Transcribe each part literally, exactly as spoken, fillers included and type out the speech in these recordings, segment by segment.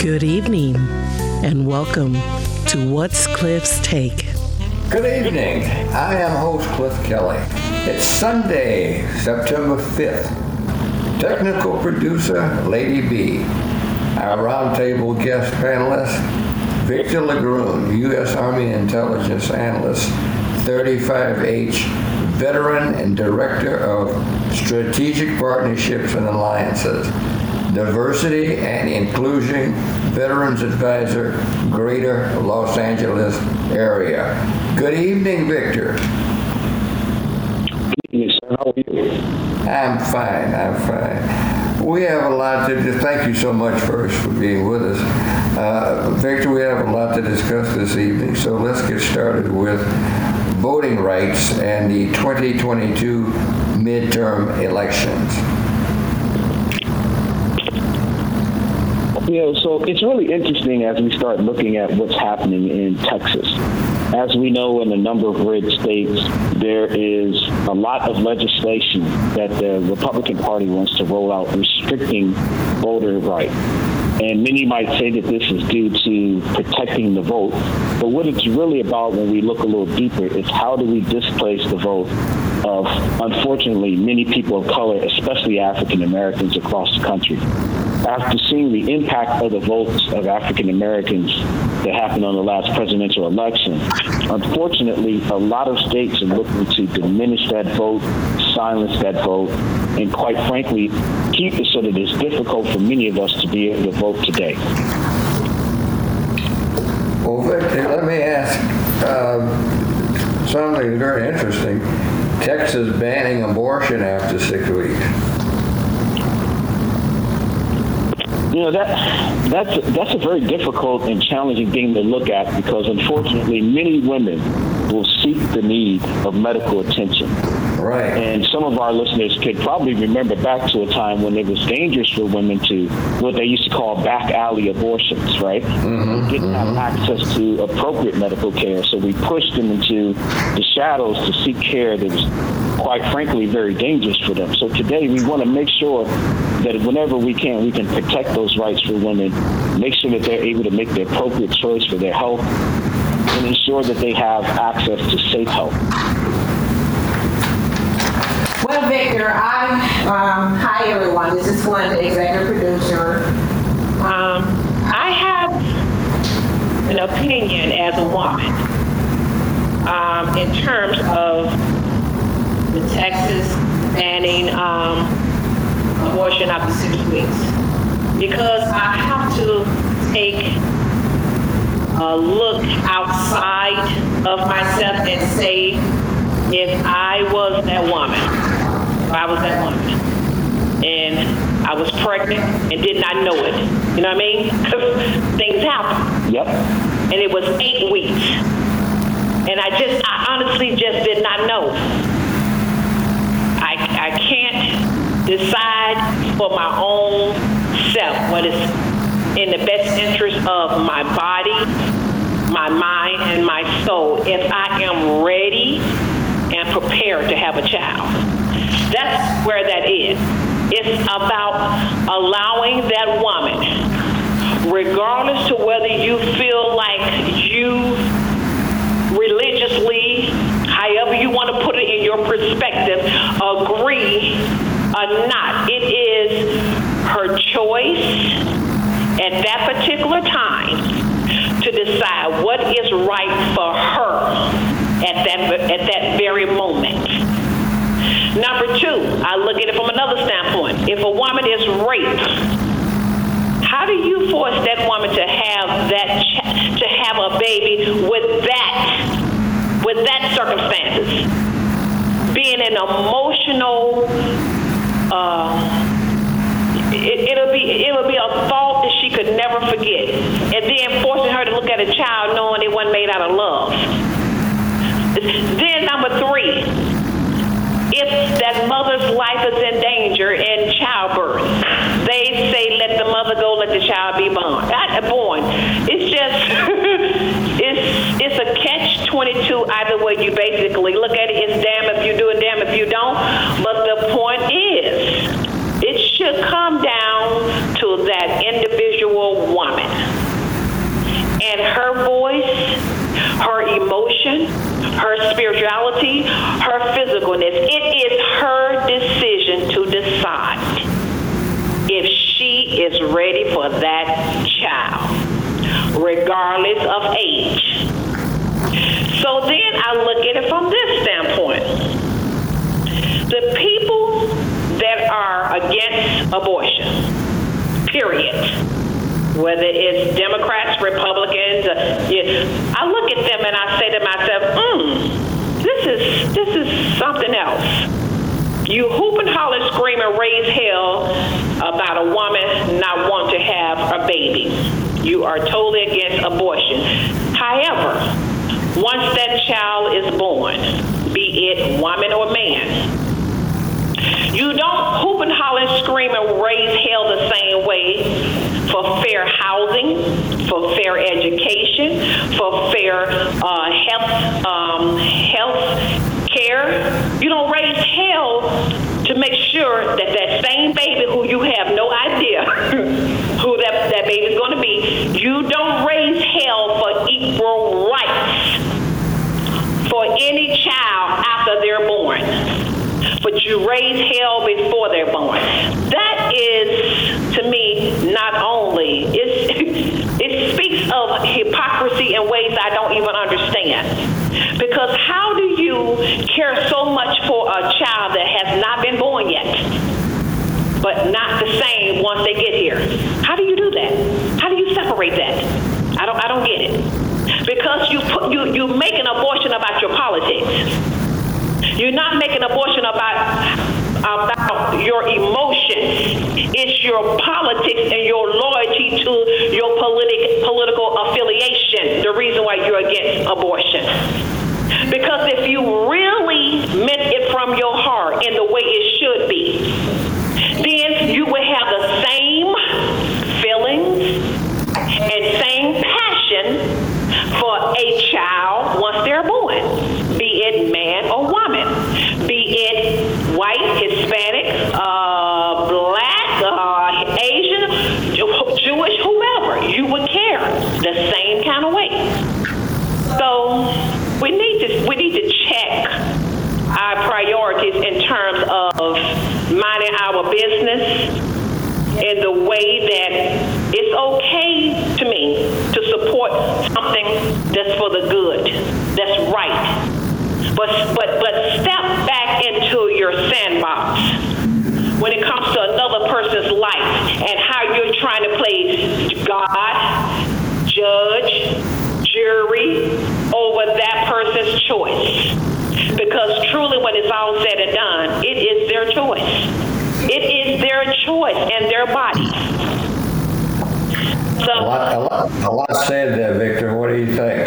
Good evening, and welcome to What's Cliff's Take. Good evening. I am host Cliff Kelly. It's Sunday, September fifth. Technical producer, Lady B. Our roundtable guest panelist, Victor LeGrune, U S Army Intelligence Analyst, thirty-five H, veteran and Director of Strategic Partnerships and Alliances, Diversity and Inclusion Veterans Advisor, Greater Los Angeles Area. Good evening, Victor. Good evening, sir. How are you? I'm fine, I'm fine. We have a lot to do. Thank you so much first for being with us. Uh, Victor, we have a lot to discuss this evening, so let's get started with voting rights and the twenty twenty-two midterm elections. Yeah, so it's really interesting as we start looking at what's happening in Texas. As we know, in a number of red states, there is a lot of legislation that the Republican Party wants to roll out restricting voter rights. And many might say that this is due to protecting the vote. But what it's really about when we look a little deeper is how do we displace the vote of, unfortunately, many people of color, especially African Americans across the country. After seeing the impact of the votes of African Americans that happened on the last presidential election, unfortunately, a lot of states are looking to diminish that vote, silence that vote, and quite frankly, keep it so that it's difficult for many of us to be able to vote today. Well, Victor, let me ask um, something very interesting. Texas banning abortion after six weeks. You know, that that's that's a very difficult and challenging thing to look at because, unfortunately, many women will seek the need of medical attention. Right. And some of our listeners could probably remember back to a time when it was dangerous for women to what they used to call back alley abortions, right? Mm-hmm, they didn't mm-hmm. have access to appropriate medical care, so we pushed them into the shadows to seek care that was, quite frankly, very dangerous for them. So today we want to make sure that whenever we can, we can protect those rights for women, make sure that they're able to make the appropriate choice for their health, and ensure that they have access to safe health. Well, Victor, I, um, hi everyone, this is Glenda, executive producer. Um, I have an opinion as a woman um, in terms of the Texas banning um, abortion after six weeks. Because I have to take a look outside of myself and say, if I was that woman, if I was that woman, and I was pregnant and did not know it, you know what I mean? Because things happen. Yep. And it was eight weeks. And I just, I honestly just did not know. I, I can't decide for my own self what is in the best interest of my body, my mind, and my soul if I am ready and prepared to have a child. That's where that is. It's about allowing that woman, regardless to whether you feel like you religiously, however you want to put it in your perspective, agree or not. It is her choice at that particular time to decide what is right for her at that at that very moment. Number two, I look at it from another standpoint. If a woman is raped, how do you force that woman to have that ch- to have a baby with that with that circumstances? Being an emotional, uh, it, it'll be it'll be a thought that she could never forget, and then forcing her to look at a child knowing it wasn't made out of love. Then number three, if that mother's life is in danger in childbirth, they say let the mother go, let the child be born. Not born. It's just it's it's a catch twenty-two either way you basically look at it. It's damn if you do and damn if you don't. But the point is, it should come down to that individual woman. her physicalness. It is her decision to decide if she is ready for that child, regardless of age. So then I look at it from this standpoint. The people that are against abortion, period, whether it's Democrats, Republicans, uh, yeah, I look at them and I say to myself, hmm, this is this is something else. You hoop and holler, scream, and raise hell about a woman not wanting to have a baby. You are totally against abortion. However, once that child is born, be it woman or man, you don't hoop and holler and scream and raise hell the same way for fair housing, for fair education, for fair uh, health um, health care. You don't raise hell to make sure that that same baby who you have no idea who that, that baby is going to be, you don't raise hell for equal rights for any child after they're born, but you raise hell before they're born. That is, to me, not only, it's, it speaks of hypocrisy in ways I don't even understand. Because how do you care so much for a child that has not been born yet, but not the same once they get here? How do you do that? How do you separate that? I don't, I don't get it. Because you put, you, you make an abortion about your politics. You're not making abortion about about your emotions. It's your politics and your loyalty to your politic, political affiliation, the reason why you're against abortion. Because if you really meant it from your heart in the way it should be, then you would have the same feelings and same passion for a child once they're born, be it man or woman, be it white, Hispanic, uh, black, uh, Asian, Jewish, whoever. You would care the same kind of way. So we need to we need to check our priorities in terms of minding our business in the way that it's okay to me to support something that's for the good, that's right. But but but step back into your sandbox when it comes to another person's life and how you're trying to play God, judge, jury over that person's choice. Because truly when it's all said and done, it is their choice. It is their choice and their body. So, a lot, a lot, a lot said there, Victor. What do you think?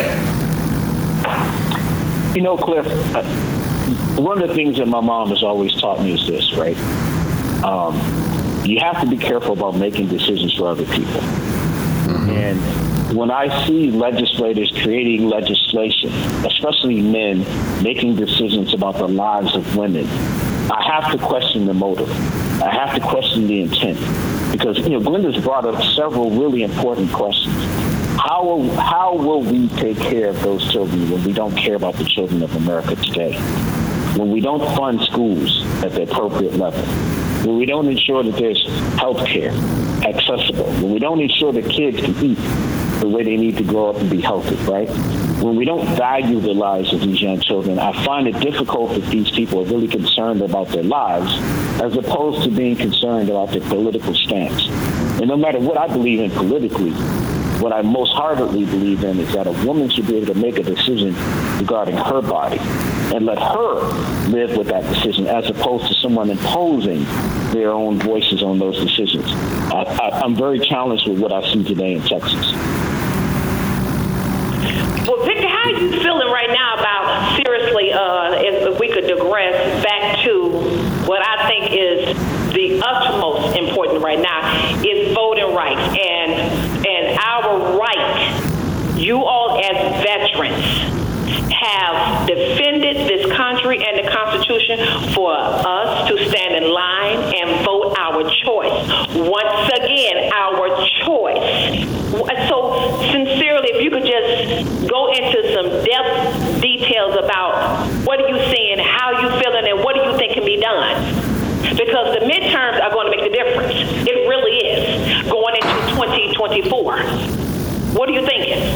You know, Cliff, uh, one of the things that my mom has always taught me is this, right? Um, you have to be careful about making decisions for other people. Mm-hmm. And when I see legislators creating legislation, especially men making decisions about the lives of women, I have to question the motive. I have to question the intent. Because, you know, Glenda's brought up several really important questions. How will, how will we take care of those children when we don't care about the children of America today? When we don't fund schools at the appropriate level? When we don't ensure that there's health care accessible? When we don't ensure that kids can eat the way they need to grow up and be healthy, right? When we don't value the lives of these young children, I find it difficult that these people are really concerned about their lives as opposed to being concerned about their political stance. And no matter what I believe in politically, what I most heartedly believe in is that a woman should be able to make a decision regarding her body and let her live with that decision as opposed to someone imposing their own voices on those decisions. I, I, I'm very challenged with what I see today in Texas. Well, Victor, how are you feeling right now about, seriously, uh, if we could digress back to what I think is the utmost important right now is voting rights and, and our right, you all as veterans, have defended this country and the Constitution for us to stand in line and vote our choice. Once again, our choice. So sincerely, if you could just go into some depth details about what are you seeing, how you done. Because the midterms are going to make the difference. It really is, going into twenty twenty-four. What are you thinking?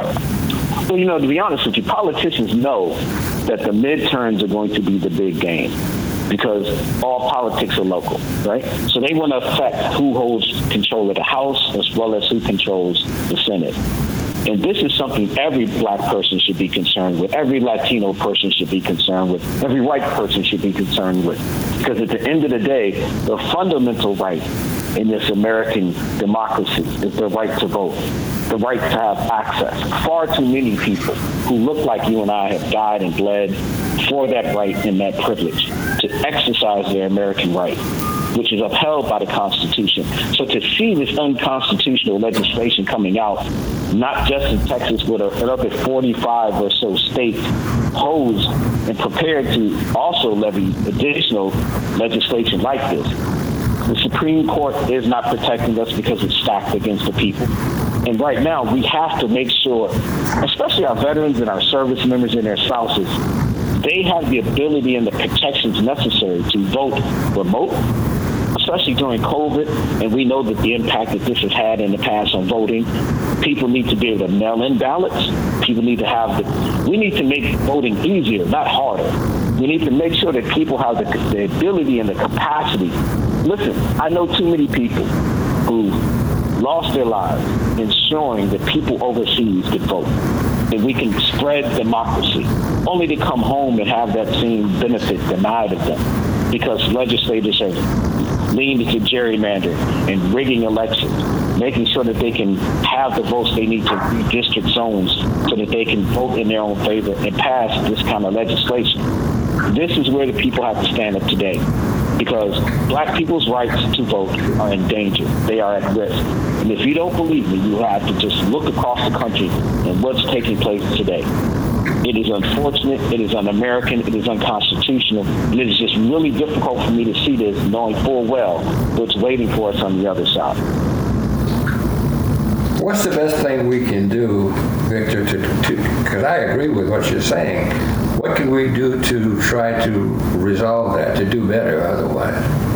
Well, you know, to be honest with you, politicians know that the midterms are going to be the big game because all politics are local, right? So they want to affect who holds control of the House as well as who controls the Senate. And this is something every black person should be concerned with, every Latino person should be concerned with, every white person should be concerned with. Because at the end of the day, the fundamental right in this American democracy is the right to vote, the right to have access. Far too many people who look like you and I have died and bled for that right and that privilege to exercise their American right, which is upheld by the Constitution. So to see this unconstitutional legislation coming out, not just in Texas, but another forty-five or so states posed and prepared to also levy additional legislation like this. The Supreme Court is not protecting us because it's stacked against the people. And right now, we have to make sure, especially our veterans and our service members and their spouses, they have the ability and the protections necessary to vote remote, especially during COVID, and we know that the impact that this has had in the past on voting. People need to be able to mail in ballots. People need to have the, we need to make voting easier, not harder. We need to make sure that people have the, the ability and the capacity. Listen, I know too many people who lost their lives ensuring that people overseas could vote, that we can spread democracy, only to come home and have that same benefit denied of them because legislators have leaned into gerrymandering and rigging elections, making sure that they can have the votes they need to redistrict zones so that they can vote in their own favor and pass this kind of legislation. This is where the people have to stand up today because black people's rights to vote are in danger. They are at risk. And if you don't believe me, you have to just look across the country and what's taking place today. It is unfortunate, it is un-American, it is unconstitutional, and it is just really difficult for me to see this knowing full well what's waiting for us on the other side. What's the best thing we can do, Victor, to, because I agree with what you're saying. What can we do to try to resolve that, to do better otherwise?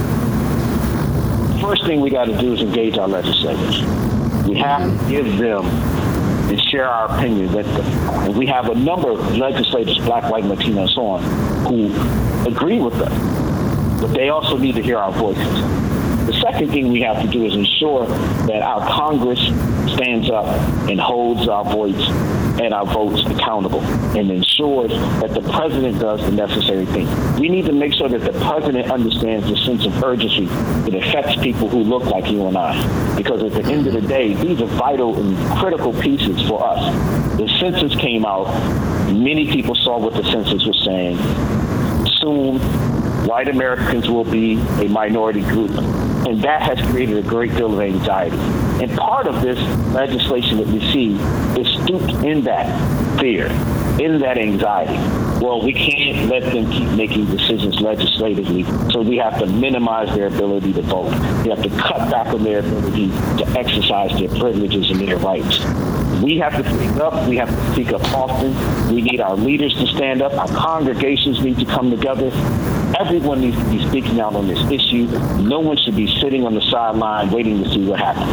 First thing we got to do is engage our legislators. We have to give them and share our opinion with them. And we have a number of legislators, black, white, Latino, and so on, who agree with us. But they also need to hear our voices. The second thing we have to do is ensure that our Congress stands up and holds our voice and our votes accountable and ensures that the president does the necessary thing. We need to make sure that the president understands the sense of urgency that affects people who look like you and I. Because at the end of the day, these are vital and critical pieces for us. The census came out. Many people saw what the census was saying. Soon, white Americans will be a minority group. And that has created a great deal of anxiety. And part of this legislation that we see is stooped in that fear, in that anxiety. Well, we can't let them keep making decisions legislatively, so we have to minimize their ability to vote. We have to cut back on their ability to exercise their privileges and their rights. We have to speak up. We have to speak up often. We need our leaders to stand up. Our congregations need to come together. Everyone needs to be speaking out on this issue. No one should be sitting on the sideline waiting to see what happens.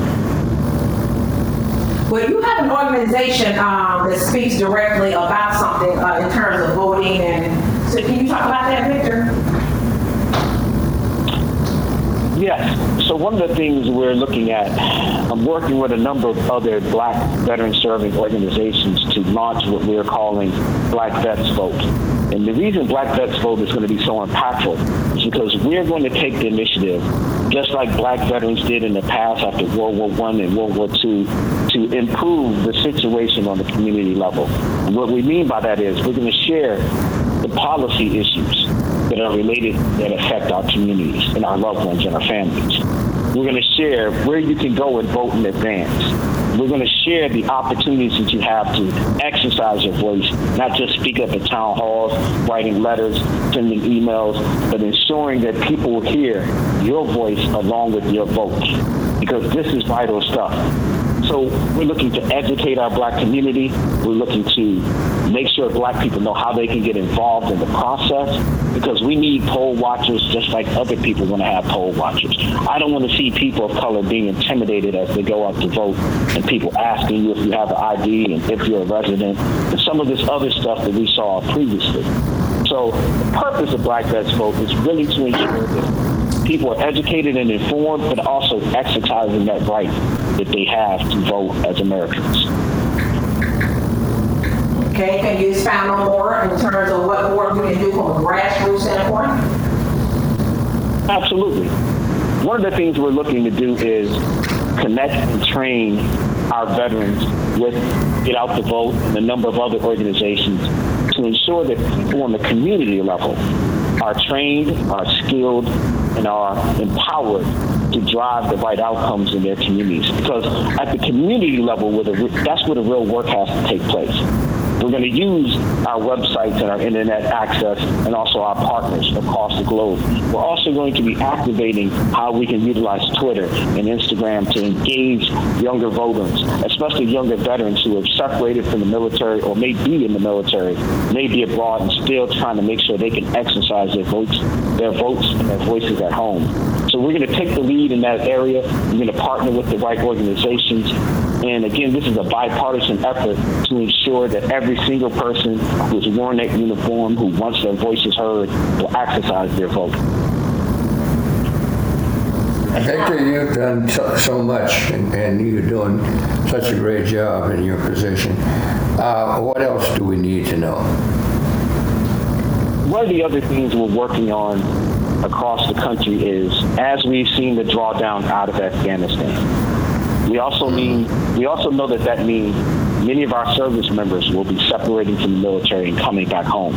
Well, you have an organization um, that speaks directly about something uh, in terms of voting, and so can you talk about that, Victor? Yes. So one of the things we're looking at, I'm working with a number of other black veteran serving organizations to launch what we're calling Black Vets Vote. And the reason Black Vets Vote is going to be so impactful is because we're going to take the initiative, just like black veterans did in the past after World War One and World War Two, to improve the situation on the community level. And what we mean by that is we're going to share the policy issues that are related, that affect our communities and our loved ones and our families. We're going to share where you can go and vote in advance. We're going to share the opportunities that you have to exercise your voice, not just speak up at town halls, writing letters, sending emails, but ensuring that people will hear your voice along with your vote, because this is vital stuff. So we're looking to educate our black community. We're looking to make sure black people know how they can get involved in the process, because we need poll watchers just like other people want to have poll watchers. I don't want to see people of color being intimidated as they go out to vote and people asking you if you have an I D and if you're a resident and some of this other stuff that we saw previously. So the purpose of Black Vets Vote is really to ensure that people are educated and informed, but also exercising that right that they have to vote as Americans. Okay, can you expound on more in terms of what more we can do from a grassroots standpoint? Absolutely. One of the things we're looking to do is connect and train our veterans with Get Out the Vote and a number of other organizations to ensure that people on the community level are trained, are skilled, and are empowered to drive the right outcomes in their communities. Because at the community level, where the, that's where the real work has to take place. We're going to use our websites and our internet access and also our partners across the globe. We're also going to be activating how we can utilize Twitter and Instagram to engage younger voters, especially younger veterans who have separated from the military or may be in the military, may be abroad and still trying to make sure they can exercise their votes, their votes and their voices at home. So we're going to take the lead in that area. We're going to partner with the right organizations. And again, this is a bipartisan effort to ensure that every single person who's worn that uniform, who wants their voices heard, will exercise their vote. Victor, you've done so, so much, and, and you're doing such a great job in your position. Uh, what else do we need to know? One of the other things we're working on across the country is, as we've seen the drawdown out of Afghanistan, we also mean we also know that that means many of our service members will be separating from the military and coming back home.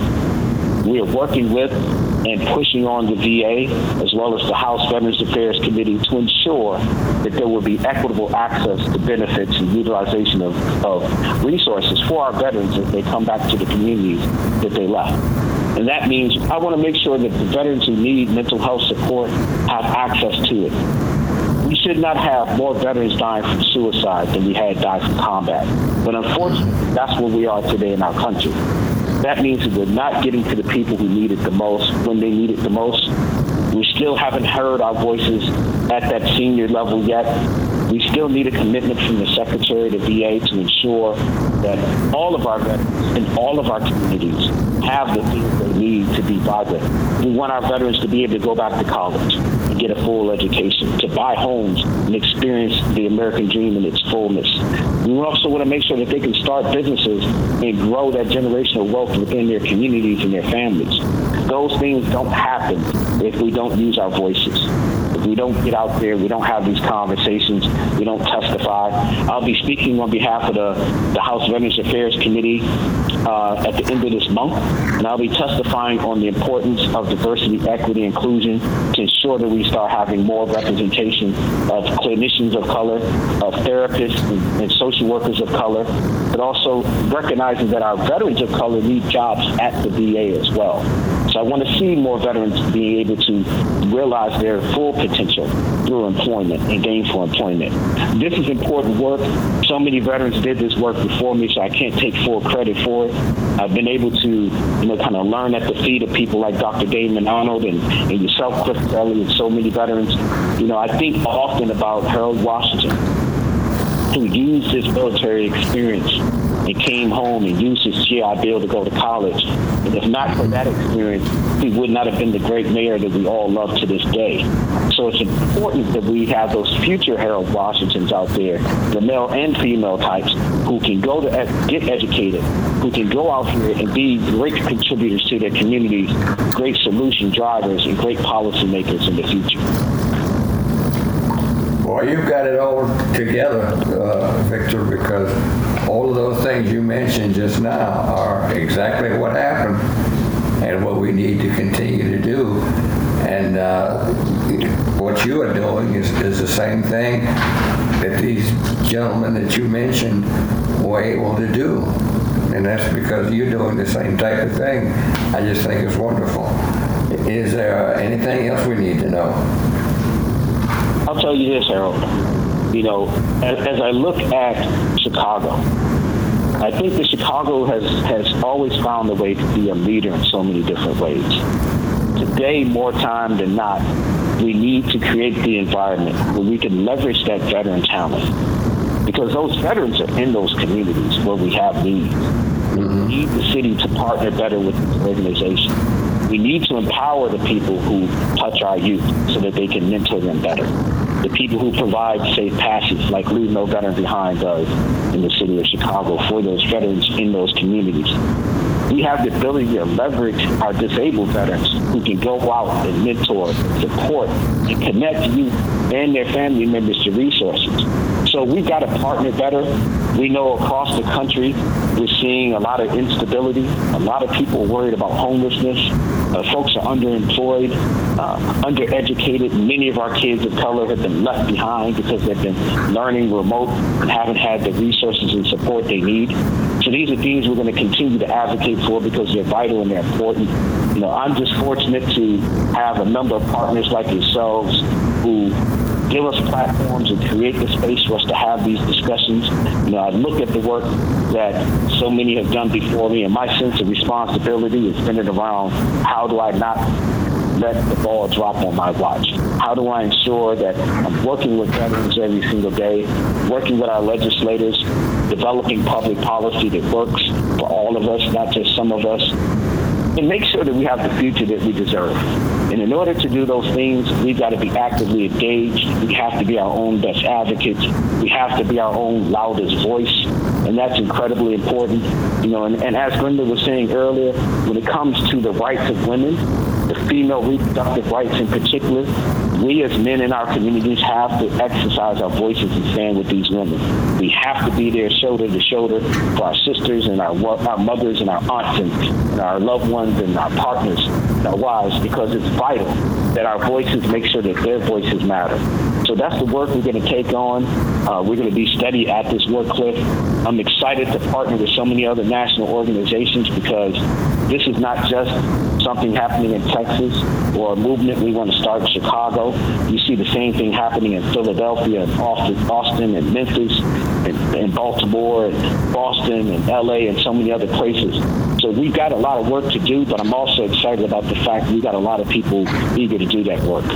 We are working with and pushing on the V A as well as the House Veterans Affairs Committee to ensure that there will be equitable access to benefits and utilization of, of resources for our veterans as they come back to the communities that they left. And that means I want to make sure that the veterans who need mental health support have access to it. We should not have more veterans dying from suicide than we had die from combat. But unfortunately, that's where we are today in our country. That means that we're not getting to the people who need it the most when they need it the most. We still haven't heard our voices at that senior level yet. We still need a commitment from the Secretary of the V A to ensure that all of our veterans in all of our communities have the things they need to be vibrant. We want our veterans to be able to go back to college and get a full education, to buy homes and experience the American dream in its fullness. We also want to make sure that they can start businesses and grow that generational wealth within their communities and their families. Those things don't happen if we don't use our voices. If we don't get out there, we don't have these conversations, we don't testify. I'll be speaking on behalf of the, the House Veterans Affairs Committee uh, at the end of this month, and I'll be testifying on the importance of diversity, equity, inclusion to ensure that we start having more representation of clinicians of color, of therapists and, and social workers of color, but also recognizing that our veterans of color need jobs at the V A as well. So I want to see more veterans being able to realize their full potential through employment and gainful employment. This is important work. So many veterans did this work before me, so I can't take full credit for it. I've been able to, you know, kind of learn at the feet of people like Doctor Damon Arnold and, and yourself, Cliff Kelly, and so many veterans. You know, I think often about Harold Washington, who used his military experience and came home and used his G I Bill to go to college. And if not for that experience, he would not have been the great mayor that we all love to this day. So it's important that we have those future Harold Washingtons out there, the male and female types, who can go to ed- get educated, who can go out here and be great contributors to their communities, great solution drivers, and great policymakers in the future. Well, you've got it all together, uh, Victor, because all of those things you mentioned just now are exactly what happened and what we need to continue to do. And uh, what you are doing is, is the same thing that these gentlemen that you mentioned were able to do. And that's because you're doing the same type of thing. I just think it's wonderful. Is there anything else we need to know? I'll tell you this, Harold. You know, as, as I look at Chicago, I think that Chicago has, has always found a way to be a leader in so many different ways. Today, more time than not, we need to create the environment where we can leverage that veteran talent, because those veterans are in those communities where we have needs. Mm-hmm. We need the city to partner better with the organization. We need to empower the people who touch our youth so that they can mentor them better. The people who provide safe passage, like Leave No Veteran Behind does in the city of Chicago, for those veterans in those communities. We have the ability to leverage our disabled veterans who can go out and mentor, support, and connect youth and their family members to resources. So we've got to partner better. We know across the country we're seeing a lot of instability, a lot of people worried about homelessness. Uh, folks are underemployed, uh, undereducated. Many of our kids of color have been left behind because they've been learning remote and haven't had the resources and support they need. So these are things we're going to continue to advocate for because they're vital and they're important. You know, I'm just fortunate to have a number of partners like yourselves who give us platforms and create the space for us to have these discussions. You know, I look at the work that so many have done before me, and my sense of responsibility is centered around how do I not let the ball drop on my watch? How do I ensure that I'm working with veterans every single day, working with our legislators, developing public policy that works for all of us, not just some of us, and make sure that we have the future that we deserve. And in order to do those things, we've got to be actively engaged. We have to be our own best advocates. We have to be our own loudest voice. And that's incredibly important. You know, and, and as Glenda was saying earlier, when it comes to the rights of women, the female reproductive rights in particular, we as men in our communities have to exercise our voices and stand with these women. We have to be there shoulder to shoulder for our sisters and our, our mothers and our aunts and, and our loved ones and our partners and our wives, because it's vital that our voices make sure that their voices matter. So that's the work we're going to take on. Uh, we're going to be steady at this work, Cliff. I'm excited to partner with so many other national organizations because this is not just something happening in Texas or a movement we want to start in Chicago. You see the same thing happening in Philadelphia and Austin, Austin and Memphis and, and Baltimore and Boston and L A and so many other places. So we've got a lot of work to do, but I'm also excited about the fact we've got a lot of people eager to do that work.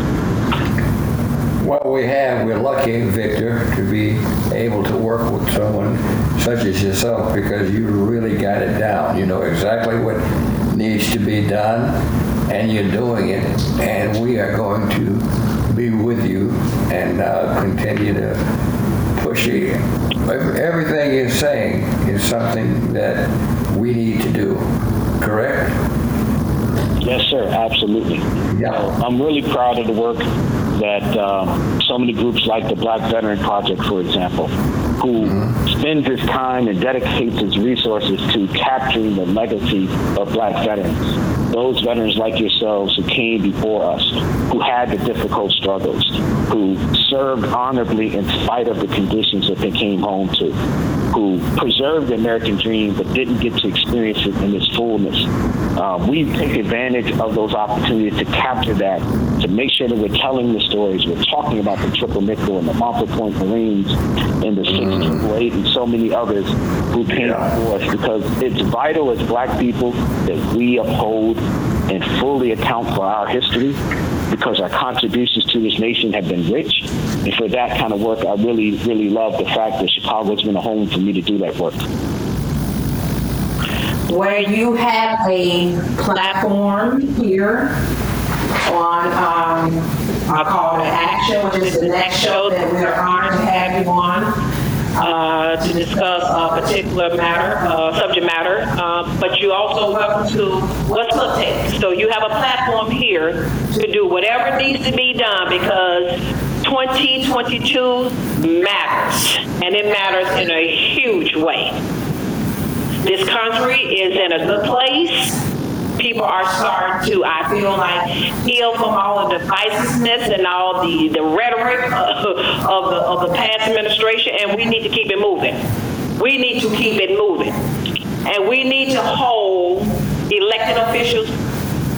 Well, we have, we're lucky, Victor, to be able to work with someone such as yourself because you really got it down. You know exactly what needs to be done, and you're doing it, and we are going to be with you and uh, continue to push it. Everything you're saying is something that we need to do, correct? Yes, sir, absolutely. Yeah. Uh, I'm really proud of the work that um, so many groups like the Black Veteran Project, for example, who mm-hmm. spends its time and dedicates its resources to capturing the legacy of Black veterans. Those veterans like yourselves who came before us, who had the difficult struggles, who served honorably in spite of the conditions that they came home to, who preserved the American dream but didn't get to experience it in its fullness. Uh, we take advantage of those opportunities to capture that, to make sure that we're telling the stories. We're talking about the Triple Nickel and the Montford Point Marines and the six Triple Eight and so many others who came yeah. before us, because it's vital as Black people that we uphold and fully account for our history, because our contributions to this nation have been rich. And for that kind of work, I really, really love the fact that Chicago's been a home for me to do that work. Where you have a platform here on um, our call to action, which is the next show that we are honored to have you on uh, to discuss a particular matter, uh, subject matter. Uh, but you're also welcome to What's Cliff Take. So you have a platform here to do whatever needs to be done, because twenty twenty-two matters, and it matters in a huge way. This country is in a good place. People are starting to, I feel like, heal from all of the divisiveness and all the, the rhetoric of the, of the past administration, and we need to keep it moving. We need to keep it moving. And we need to hold elected officials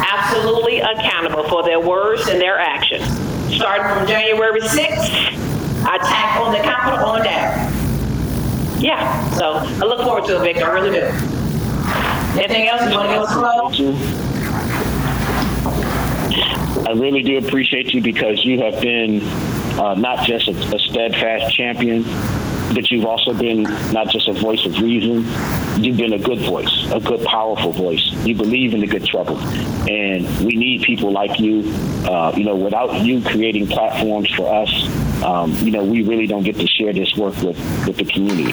absolutely accountable for their words and their actions. Starting from January sixth, attack on the Capitol on down. Yeah, so I look forward to it, Victor. I really do. Anything else you want to give us a close? I really do appreciate you because you have been uh, not just a, a steadfast champion, but you've also been not just a voice of reason. You've been a good voice, a good, powerful voice. You believe in the good trouble. And we need people like you. Uh, you know, without you creating platforms for us, um, you know, we really don't get to share this work with, with the community.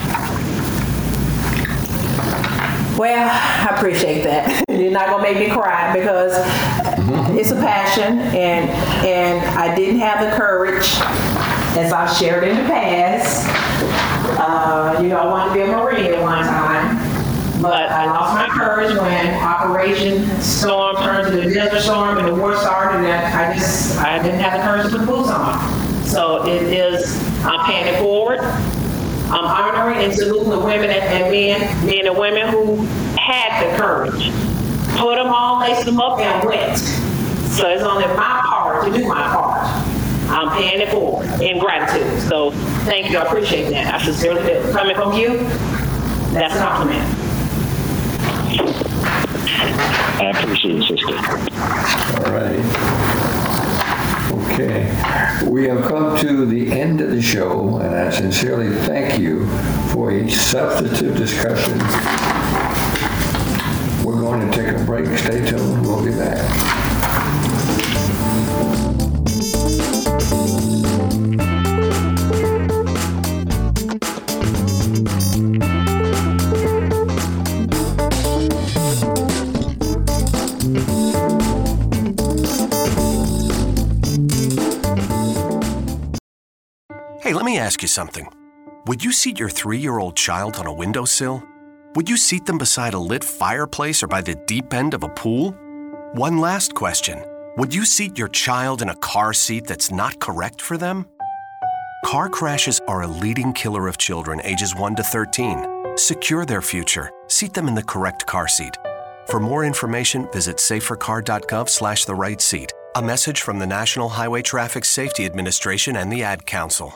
Well, I appreciate that. You're not gonna make me cry because it's a passion, and and I didn't have the courage, as I shared in the past. Uh, you know, I wanted to be a Marine at one time, but I lost my courage when Operation Storm turned to the Desert Storm and the war started, and I just I didn't have the courage to put the boots on. So it is. I'm paying it forward. I'm honoring and saluting the women and, and men, men and women who had the courage. Put them on, laced them up, and went. So it's only my part to do my part. I'm paying it forward in gratitude. So thank you, I appreciate that. I sincerely do. Coming from you, that's a compliment. I appreciate it, sister. All right. Okay. We have come to the end of the show, and I sincerely thank you for a substantive discussion. We're going to take a break. Stay tuned. We'll be back. Hey, let me ask you something. Would you seat your three-year-old child on a windowsill? Would you seat them beside a lit fireplace or by the deep end of a pool? One last question. Would you seat your child in a car seat that's not correct for them? Car crashes are a leading killer of children ages one to thirteen. Secure their future. Seat them in the correct car seat. For more information, visit safercar.gov slash the right seat. A message from the National Highway Traffic Safety Administration and the Ad Council.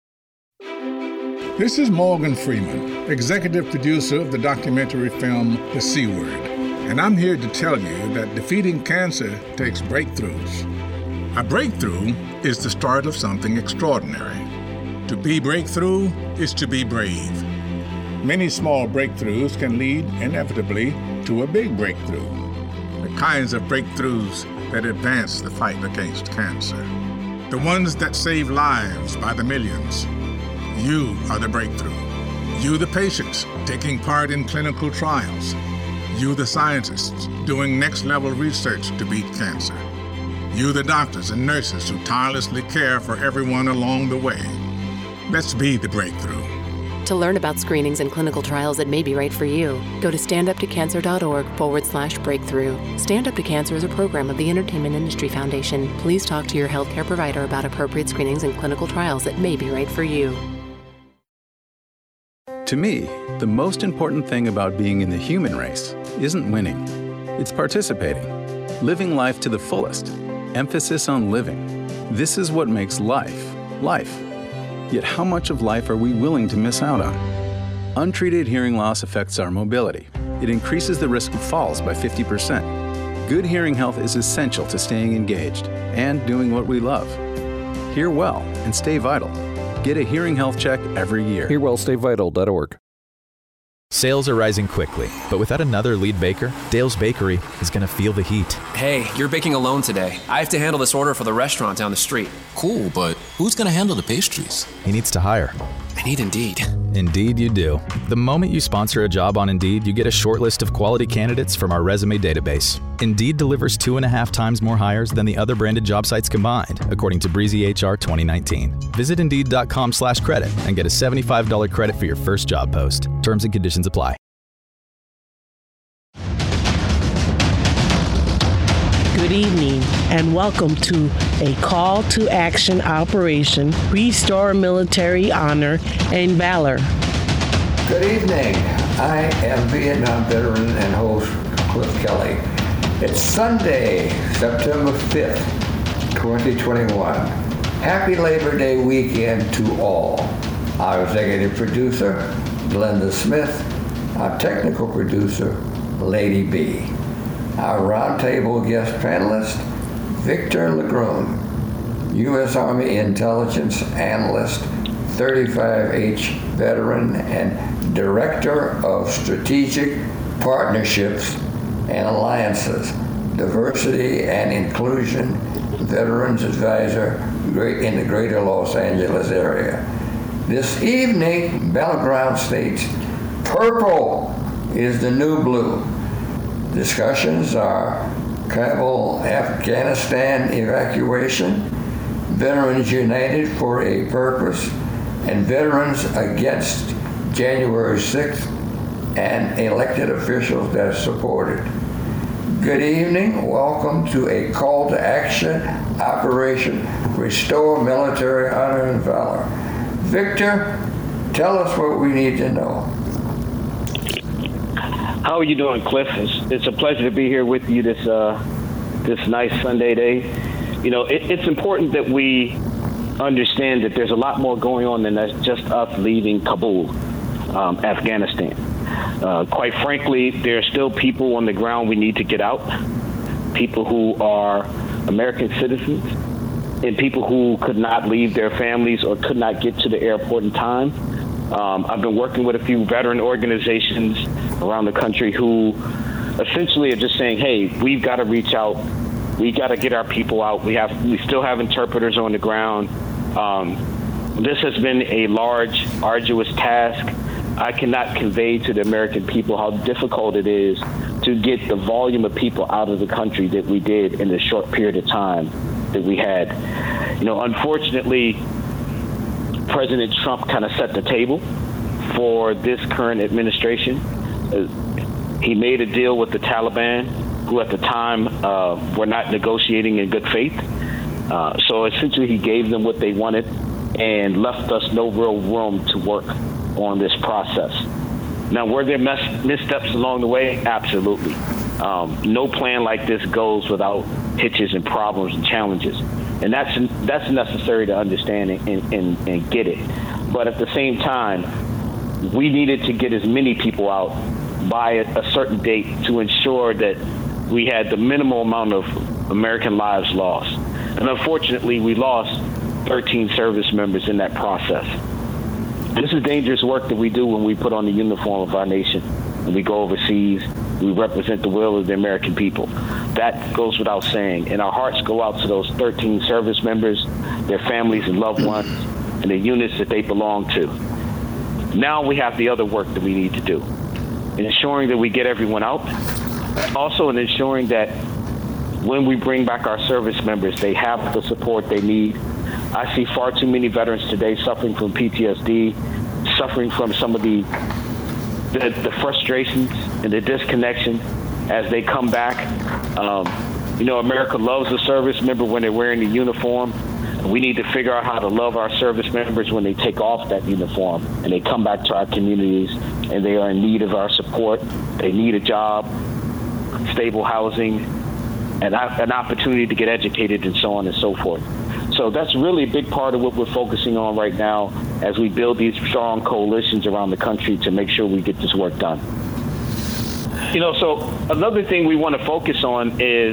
This is Morgan Freeman, executive producer of the documentary film The C Word, and I'm here to tell you that defeating cancer takes breakthroughs. A breakthrough is the start of something extraordinary. To be breakthrough is to be brave. Many small breakthroughs can lead inevitably to a big breakthrough. The kinds of breakthroughs that advance the fight against cancer. The ones that save lives by the millions. You are the breakthrough. You, the patients, taking part in clinical trials. You, the scientists, doing next-level research to beat cancer. You, the doctors and nurses who tirelessly care for everyone along the way. Let's be the breakthrough. To learn about screenings and clinical trials that may be right for you, go to standuptocancer.org forward slash breakthrough. Stand Up to Cancer is a program of the Entertainment Industry Foundation. Please talk to your healthcare provider about appropriate screenings and clinical trials that may be right for you. To me, the most important thing about being in the human race isn't winning. It's participating, living life to the fullest. Emphasis on living. This is what makes life, life. Yet how much of life are we willing to miss out on? Untreated hearing loss affects our mobility. It increases the risk of falls by fifty percent. Good hearing health is essential to staying engaged and doing what we love. Hear well and stay vital. Get a hearing health check every year. hear well stay vital dot org. Sales are rising quickly, but without another lead baker, Dale's Bakery is going to feel the heat. Hey, you're baking alone today. I have to handle this order for the restaurant down the street. Cool, but who's going to handle the pastries? He needs to hire. I need Indeed. Indeed you do. The moment you sponsor a job on Indeed, you get a short list of quality candidates from our resume database. Indeed delivers two and a half times more hires than the other branded job sites combined, according to Breezy H R twenty nineteen. Visit Indeed.com slash credit and get a seventy-five dollars credit for your first job post. Terms and conditions apply. Good evening and welcome to a call to action operation, Restore Military Honor and Valor. Good evening. I am Vietnam veteran and host Cliff Kelly. It's Sunday, September fifth, twenty twenty-one. Happy Labor Day weekend to all. Our executive producer, Glenda Smith. Our technical producer, Lady B. Our roundtable guest panelist, Victor Legrune, U S Army Intelligence Analyst, thirty-five H veteran, and Director of Strategic Partnerships and Alliances, Diversity and Inclusion Veterans Advisor in the greater Los Angeles area. This evening, Battleground states, purple is the new blue. Discussions are Kabul, Afghanistan evacuation, Veterans United for a Purpose, and Veterans Against January sixth, and elected officials that supported. Good evening. Welcome to a call to action, Operation Restore Military Honor and Valor. Victor, tell us what we need to know. How are you doing, Cliff? It's, it's a pleasure to be here with you this uh, this nice Sunday day. You know, it, it's important that we understand that there's a lot more going on than that's just us leaving Kabul, um, Afghanistan. Uh, quite frankly, there are still people on the ground we need to get out, people who are American citizens, and people who could not leave their families or could not get to the airport in time. Um, I've been working with a few veteran organizations around the country who essentially are just saying, hey, we've got to reach out. We got to get our people out. We have, we still have interpreters on the ground. Um, this has been a large, arduous task. I cannot convey to the American people how difficult it is to get the volume of people out of the country that we did in the short period of time that we had. You know, unfortunately, President Trump kind of set the table for this current administration. Uh, he made a deal with the Taliban, who at the time uh, were not negotiating in good faith. Uh, so essentially he gave them what they wanted and left us no real room to work on this process. Now, were there mis- missteps along the way? Absolutely. Um, no plan like this goes without hitches and problems and challenges. And that's that's necessary to understand and, and, and get it. But at the same time, we needed to get as many people out by a, a certain date to ensure that we had the minimal amount of American lives lost. And unfortunately, we lost thirteen service members in that process. This is dangerous work that we do when we put on the uniform of our nation and we go overseas. We represent the will of the American people. That goes without saying. And our hearts go out to those thirteen service members, their families and loved ones, and the units that they belong to. Now we have the other work that we need to do, in ensuring that we get everyone out. Also in ensuring that when we bring back our service members, they have the support they need. I see far too many veterans today suffering from P T S D, suffering from some of the the, the frustrations and the disconnection as they come back. Um, you know, America loves a service member when they're wearing the uniform. We need to figure out how to love our service members when they take off that uniform and they come back to our communities and they are in need of our support. They need a job, stable housing, and an opportunity to get educated and so on and so forth. So that's really a big part of what we're focusing on right now as we build these strong coalitions around the country to make sure we get this work done. You know, so another thing we want to focus on is,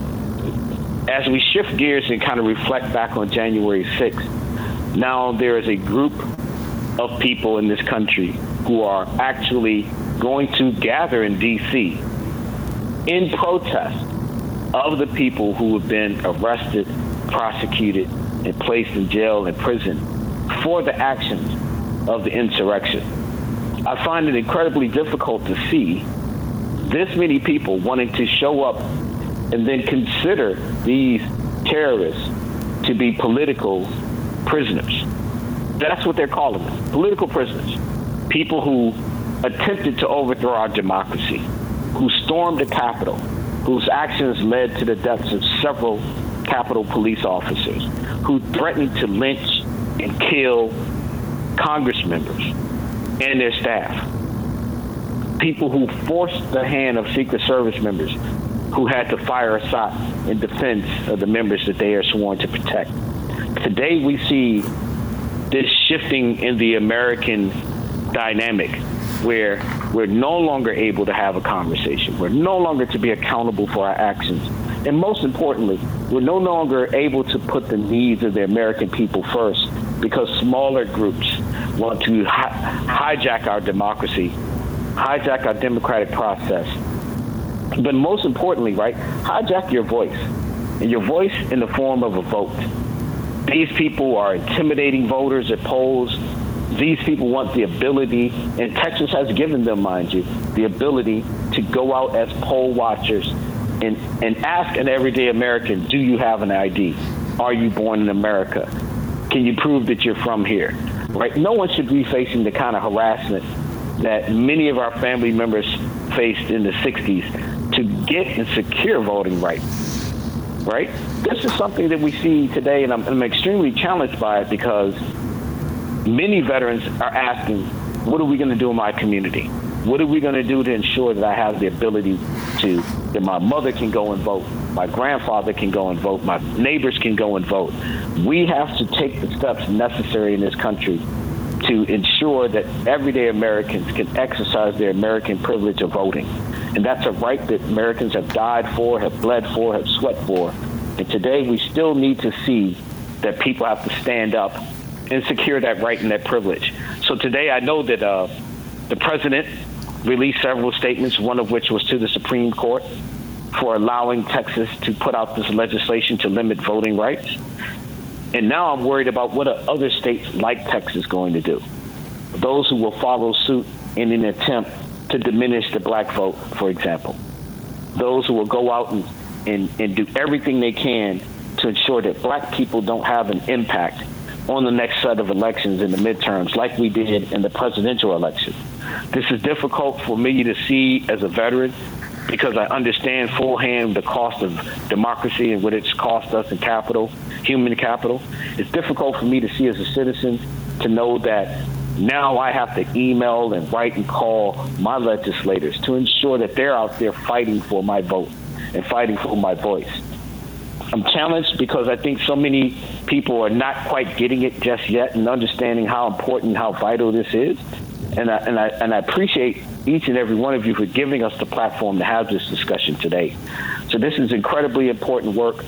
as we shift gears and kind of reflect back on January sixth, now there is a group of people in this country who are actually going to gather in D C in protest of the people who have been arrested, prosecuted, and placed in jail and prison for the actions of the insurrection. I find it incredibly difficult to see this many people wanting to show up and then consider these terrorists to be political prisoners. That's what they're calling them, political prisoners. People who attempted to overthrow our democracy, who stormed the Capitol, whose actions led to the deaths of several Capitol police officers, who threatened to lynch and kill Congress members and their staff. People who forced the hand of Secret Service members who had to fire a shot in defense of the members that they are sworn to protect. Today we see this shifting in the American dynamic where we're no longer able to have a conversation. We're no longer to be accountable for our actions. And most importantly, we're no longer able to put the needs of the American people first because smaller groups want to hi- hijack our democracy, hijack our democratic process. But most importantly, right, hijack your voice, and your voice in the form of a vote. These people are intimidating voters at polls. These people want the ability, and Texas has given them, mind you, the ability to go out as poll watchers and, and ask an everyday American, do you have an I D? Are you born in America? Can you prove that you're from here? Right? No one should be facing the kind of harassment that many of our family members faced in the sixties to get and secure voting rights. Right? This is something that we see today, and I'm, I'm extremely challenged by it because many veterans are asking, what are we going to do in my community? What are we going to do to ensure that I have the ability to, that my mother can go and vote, my grandfather can go and vote, my neighbors can go and vote? We have to take the steps necessary in this country to ensure that everyday Americans can exercise their American privilege of voting. And that's a right that Americans have died for, have bled for, have sweat for. And today we still need to see that people have to stand up and secure that right and that privilege. So today I know that uh, the president released several statements, one of which was to the Supreme Court for allowing Texas to put out this legislation to limit voting rights. And now I'm worried about what are other states like Texas going to do. Those who will follow suit in an attempt to diminish the black vote, for example. Those who will go out and, and, and do everything they can to ensure that black people don't have an impact on the next set of elections in the midterms like we did in the presidential election. This is difficult for me to see as a veteran because I understand full hand the cost of democracy and what it's cost us in capital, human capital. It's difficult for me to see as a citizen to know that now I have to email and write and call my legislators to ensure that they're out there fighting for my vote and fighting for my voice. I'm challenged because I think so many people are not quite getting it just yet and understanding how important, how vital this is. And I, and I, and I appreciate each and every one of you for giving us the platform to have this discussion today. So this is incredibly important work.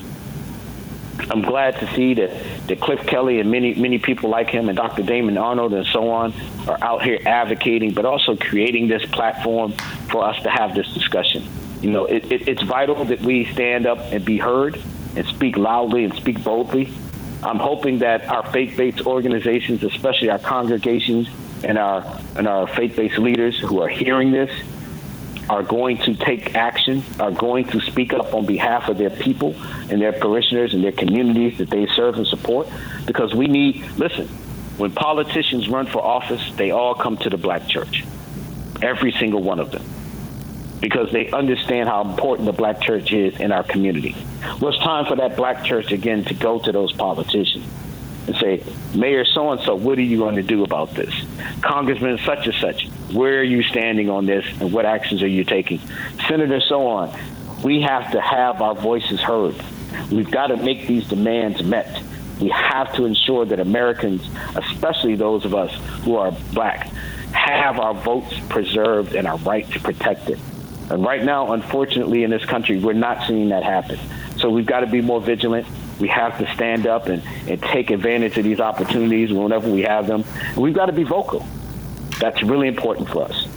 I'm glad to see that, that Cliff Kelly and many, many people like him and Doctor Damon Arnold and so on are out here advocating, but also creating this platform for us to have this discussion. You know, it, it, it's vital that we stand up and be heard and speak loudly and speak boldly. I'm hoping that our faith-based organizations, especially our congregations and our and our faith-based leaders who are hearing this, are going to take action, are going to speak up on behalf of their people and their parishioners and their communities that they serve and support. Because we need, listen, when politicians run for office, they all come to the black church, every single one of them, because they understand how important the black church is in our community. Well, it's time for that black church again to go to those politicians and say, Mayor so-and-so, what are you going to do about this? Congressman such and such, where are you standing on this and what actions are you taking? Senator so on, we have to have our voices heard. We've got to make these demands met. We have to ensure that Americans, especially those of us who are black, have our votes preserved and our right to protect it. And right now, unfortunately, in this country, we're not seeing that happen. So we've got to be more vigilant. We have to stand up and, and take advantage of these opportunities whenever we have them. And we've got to be vocal. That's really important for us.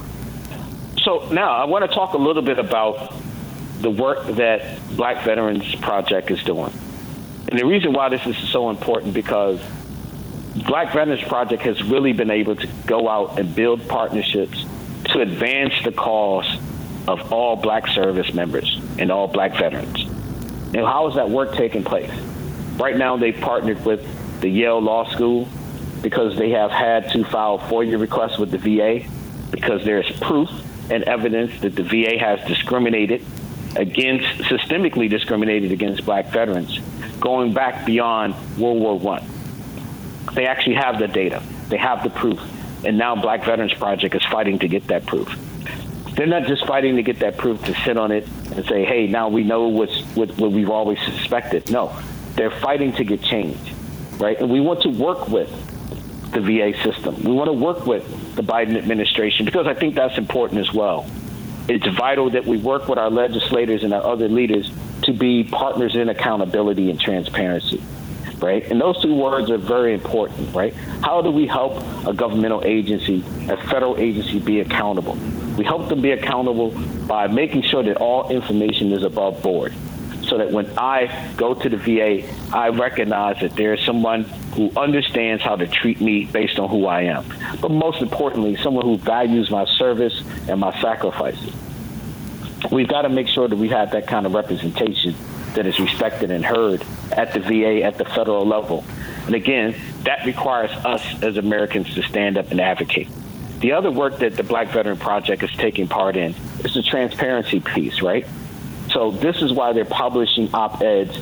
So now I want to talk a little bit about the work that Black Veterans Project is doing. And the reason why this is so important because Black Veterans Project has really been able to go out and build partnerships to advance the cause of all black service members and all black veterans. And how is that work taking place? Right now, they've partnered with the Yale Law School because they have had to file FOIA requests with the V A because there's proof and evidence that the V A has discriminated against, systemically discriminated against black veterans going back beyond World War One. They actually have the data. They have the proof. And now Black Veterans Project is fighting to get that proof. They're not just fighting to get that proof to sit on it and say, hey, now we know what's, what, what we've always suspected. No, they're fighting to get change. right? And we want to work with the V A system. We want to work with the Biden administration because I think that's important as well. It's vital that we work with our legislators and our other leaders to be partners in accountability and transparency, right? And those two words are very important, right? How do we help a governmental agency, a federal agency, be accountable? We help them be accountable by making sure that all information is above board, so that when I go to the V A, I recognize that there is someone who understands how to treat me based on who I am. But most importantly, someone who values my service and my sacrifices. We've got to make sure that we have that kind of representation that is respected and heard at the V A, at the federal level. And again, that requires us as Americans to stand up and advocate. The other work that the Black Veteran Project is taking part in is the transparency piece, right? So this is why they're publishing op-eds.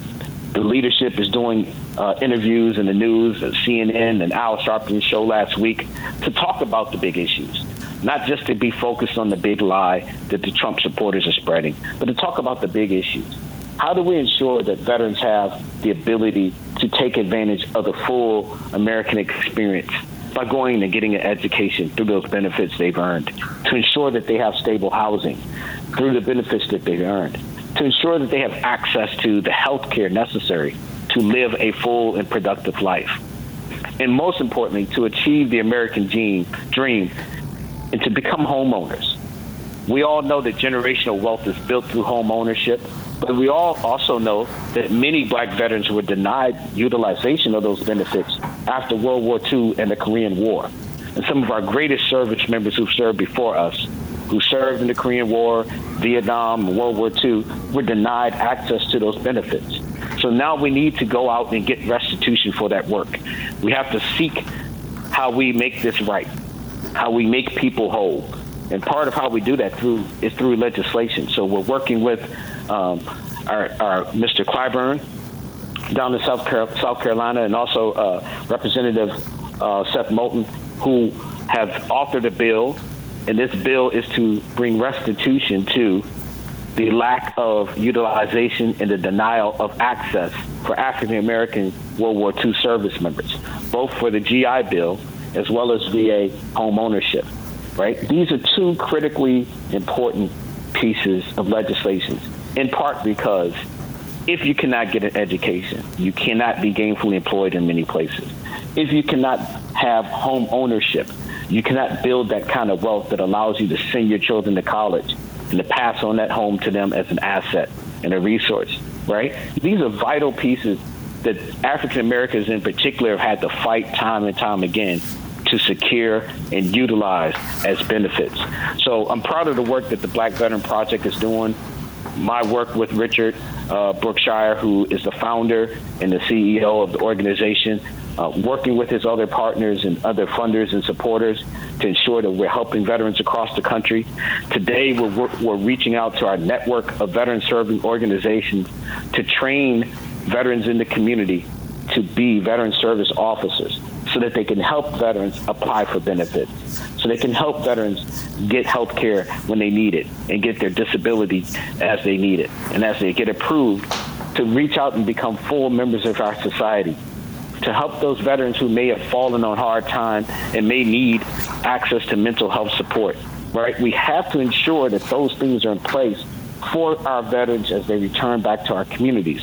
The leadership is doing uh, interviews in the news, at C N N and Al Sharpton's show last week, to talk about the big issues, not just to be focused on the big lie that the Trump supporters are spreading, but to talk about the big issues. How do we ensure that veterans have the ability to take advantage of the full American experience by going and getting an education through those benefits they've earned, to ensure that they have stable housing through the benefits that they've earned, to ensure that they have access to the health care necessary to live a full and productive life, and most importantly, to achieve the American dream and to become homeowners. We all know that generational wealth is built through home ownership, but we all also know that many Black veterans were denied utilization of those benefits after World War Two and the Korean War. And some of our greatest service members who served before us, who served in the Korean War, Vietnam, and World War Two, were denied access to those benefits. So now we need to go out and get restitution for that work. We have to seek how we make this right, how we make people whole. And part of how we do that through is through legislation. So we're working with um, our, our Mister Clyburn down in South, Car- South Carolina, and also uh, Representative uh, Seth Moulton, who have authored a bill, and this bill is to bring restitution to the lack of utilization and the denial of access for African American World War Two service members, both for the G I Bill as well as V A home ownership. Right? These are two critically important pieces of legislation, in part because if you cannot get an education, you cannot be gainfully employed in many places. If you cannot have home ownership, you cannot build that kind of wealth that allows you to send your children to college and to pass on that home to them as an asset and a resource, right? These are vital pieces that African Americans in particular have had to fight time and time again to secure and utilize as benefits. So I'm proud of the work that the Black Veteran Project is doing. My work with Richard uh, Brookshire, who is the founder and the C E O of the organization, uh, working with his other partners and other funders and supporters to ensure that we're helping veterans across the country. Today, we're, we're reaching out to our network of veteran-serving organizations to train veterans in the community to be veteran service officers, so that they can help veterans apply for benefits, so they can help veterans get health care when they need it and get their disability as they need it. And as they get approved, to reach out and become full members of our society, to help those veterans who may have fallen on hard times and may need access to mental health support, right? We have to ensure that those things are in place for our veterans as they return back to our communities.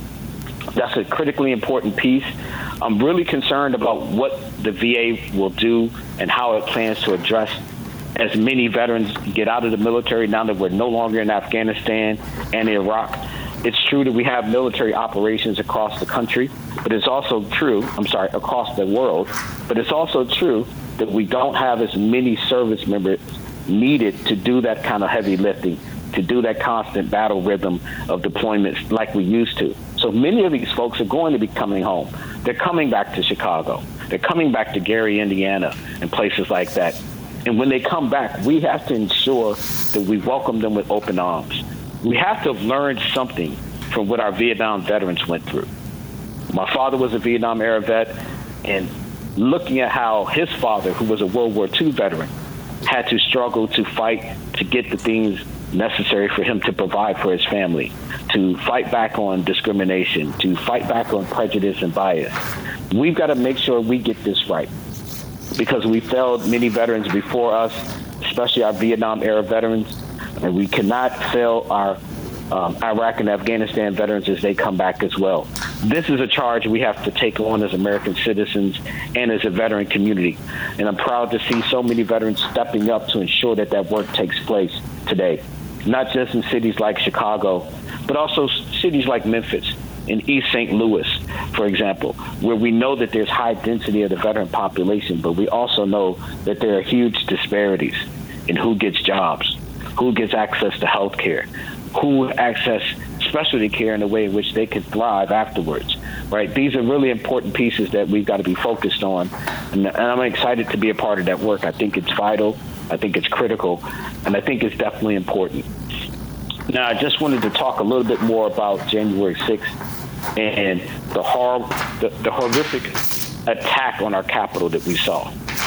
That's a critically important piece. I'm really concerned about what the V A will do and how it plans to address as many veterans get out of the military now that we're no longer in Afghanistan and Iraq. It's true that we have military operations across the country, but it's also true, I'm sorry, across the world, but it's also true that we don't have as many service members needed to do that kind of heavy lifting, to do that constant battle rhythm of deployments like we used to. So many of these folks are going to be coming home. They're coming back to Chicago. They're coming back to Gary, Indiana, and places like that. And when they come back, we have to ensure that we welcome them with open arms. We have to have learned something from what our Vietnam veterans went through. My father was a Vietnam era vet, and looking at how his father, who was a World War Two veteran, had to struggle to fight to get the things necessary for him to provide for his family, to fight back on discrimination, to fight back on prejudice and bias. We've got to make sure we get this right, because we failed many veterans before us, especially our Vietnam-era veterans, and we cannot fail our um, Iraq and Afghanistan veterans as they come back as well. This is a charge we have to take on as American citizens and as a veteran community, and I'm proud to see so many veterans stepping up to ensure that that work takes place today, not just in cities like Chicago, but also cities like Memphis, in East Saint Louis, for example, where we know that there's high density of the veteran population, but we also know that there are huge disparities in who gets jobs, who gets access to health care, who access specialty care in a way in which they can thrive afterwards, right? These are really important pieces that we've got to be focused on, and, and I'm excited to be a part of that work. I think it's vital, I think it's critical, and I think it's definitely important. Now, I just wanted to talk a little bit more about January sixth and the, hor- the, the horrific attack on our Capitol that we saw.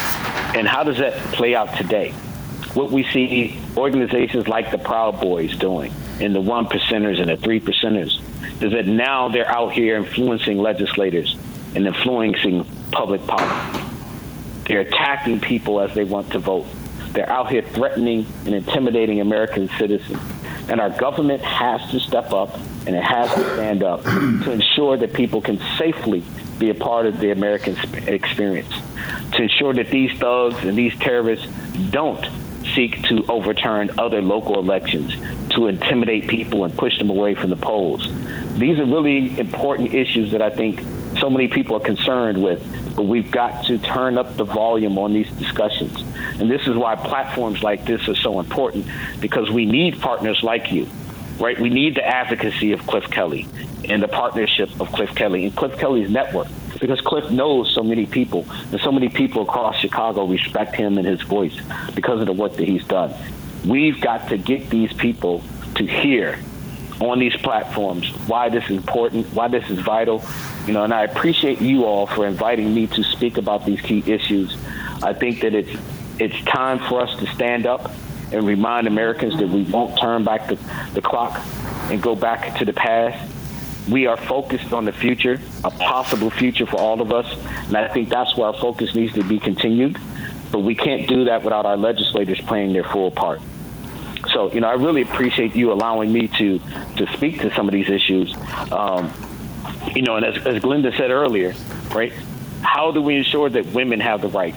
And how does that play out today? What we see organizations like the Proud Boys doing, and the one percenters and the three percenters, is that now they're out here influencing legislators and influencing public policy. They're attacking people as they want to vote. They're out here threatening and intimidating American citizens. And our government has to step up, and it has to stand up to ensure that people can safely be a part of the American experience, to ensure that these thugs and these terrorists don't seek to overturn other local elections, to intimidate people and push them away from the polls. These are really important issues that I think so many people are concerned with, but we've got to turn up the volume on these discussions. And this is why platforms like this are so important, because we need partners like you, right? We need the advocacy of Cliff Kelly and the partnership of Cliff Kelly and Cliff Kelly's network, because Cliff knows so many people, and so many people across Chicago respect him and his voice because of the work that he's done. We've got to get these people to hear on these platforms why this is important, why this is vital. You know, and I appreciate you all for inviting me to speak about these key issues. I think that it's it's time for us to stand up and remind Americans that we won't turn back the, the clock and go back to the past. We are focused on the future, a possible future for all of us, and I think that's where our focus needs to be continued. But we can't do that without our legislators playing their full part. So, you know, I really appreciate you allowing me to to speak to some of these issues. Um, you know, and as, as Glenda said earlier, right, how do we ensure that women have the right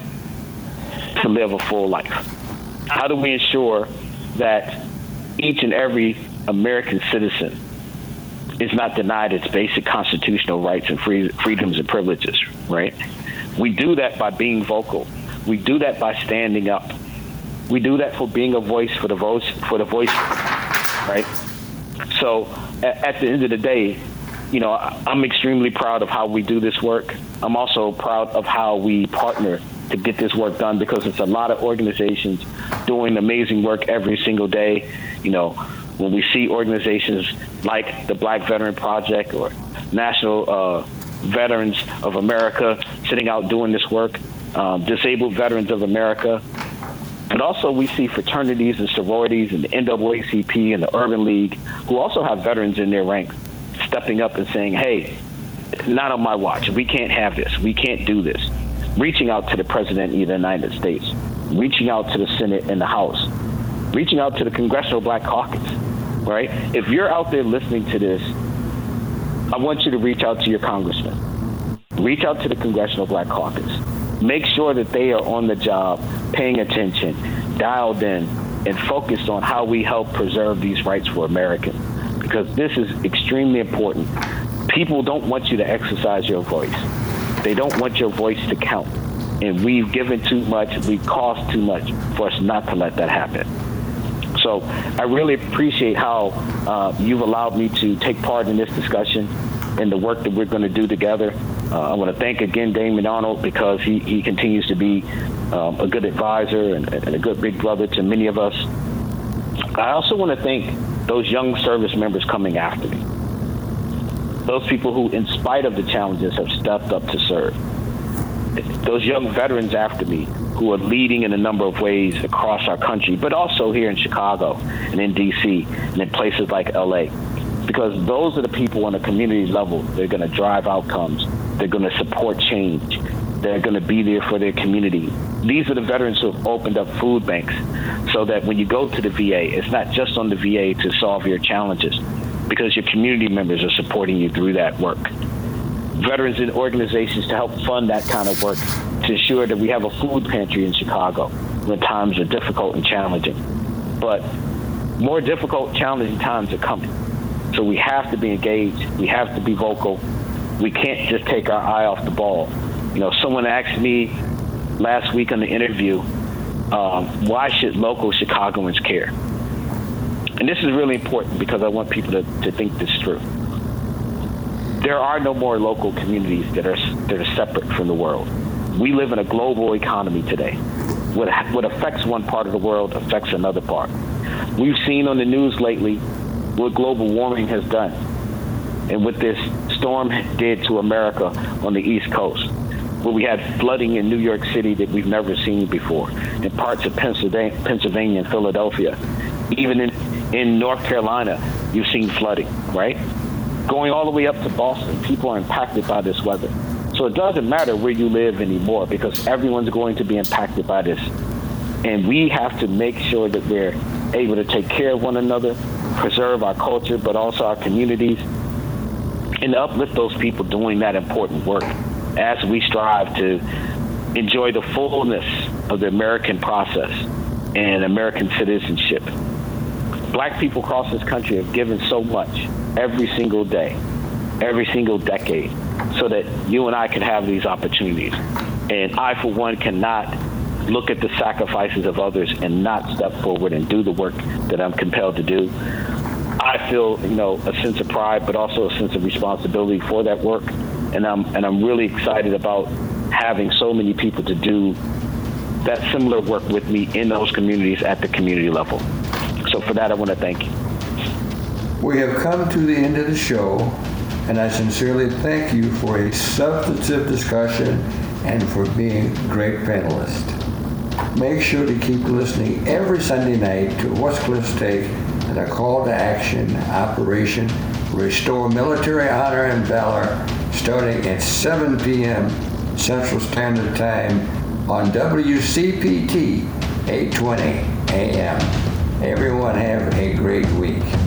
to live a full life? How do we ensure that each and every American citizen is not denied its basic constitutional rights and free, freedoms and privileges, right? We do that by being vocal. We do that by standing up. We do that for being a voice for the voice, for the voice, right? So at, at the end of the day, you know, I'm extremely proud of how we do this work. I'm also proud of how we partner to get this work done, because it's a lot of organizations doing amazing work every single day. You know, when we see organizations like the Black Veteran Project or National uh, Veterans of America sitting out doing this work, um, Disabled Veterans of America, but also we see fraternities and sororities and the N double A C P and the Urban League, who also have veterans in their ranks, stepping up and saying, hey, not on my watch. We can't have this. We can't do this. Reaching out to the President of the United States, reaching out to the Senate and the House, reaching out to the Congressional Black Caucus, right? If you're out there listening to this, I want you to reach out to your congressman. Reach out to the Congressional Black Caucus. Make sure that they are on the job, paying attention, dialed in, and focused on how we help preserve these rights for Americans, because this is extremely important. People don't want you to exercise your voice. They don't want your voice to count. And we've given too much, we cost too much for us not to let that happen. So I really appreciate how uh, you've allowed me to take part in this discussion and the work that we're going to do together. Uh, I want to thank again Damon Arnold, because he, he continues to be um, a good advisor and, and a good big brother to many of us. I also want to thank those young service members coming after me. Those people who, in spite of the challenges, have stepped up to serve. Those young veterans after me who are leading in a number of ways across our country, but also here in Chicago and in D C and in places like L A. Because those are the people on a community level. They're going to drive outcomes. They're going to support change. They're going to be there for their community. These are the veterans who have opened up food banks so that when you go to the V A, it's not just on the V A to solve your challenges, because your community members are supporting you through that work. Veterans in organizations to help fund that kind of work to ensure that we have a food pantry in Chicago when times are difficult and challenging. But more difficult, challenging times are coming. So we have to be engaged. We have to be vocal. We can't just take our eye off the ball. You know, someone asked me last week on the interview, um, why should local Chicagoans care? And this is really important because I want people to, to think this through. There are no more local communities that are that are separate from the world. We live in a global economy today. What, what affects one part of the world affects another part. We've seen on the news lately what global warming has done and what this storm did to America on the East Coast, where we had flooding in New York City that we've never seen before, in parts of Pennsylvania, Pennsylvania and Philadelphia. Even in, in North Carolina, you've seen flooding, right? Going all the way up to Boston, people are impacted by this weather. So it doesn't matter where you live anymore because everyone's going to be impacted by this. And we have to make sure that we're able to take care of one another, preserve our culture, but also our communities, and uplift those people doing that important work as we strive to enjoy the fullness of the American process and American citizenship. Black people across this country have given so much every single day, every single decade, so that you and I can have these opportunities. And I, for one, cannot look at the sacrifices of others and not step forward and do the work that I'm compelled to do. I feel, you know, a sense of pride, but also a sense of responsibility for that work. And I'm and I'm really excited about having so many people to do that similar work with me in those communities at the community level. So for that, I want to thank you. We have come to the end of the show, and I sincerely thank you for a substantive discussion and for being great panelists. Make sure to keep listening every Sunday night to What's Cliff's Take and a call to action operation Restore Military Honor and Valor starting at seven p.m. Central Standard Time on W C P T eight twenty A M. Everyone have a great week.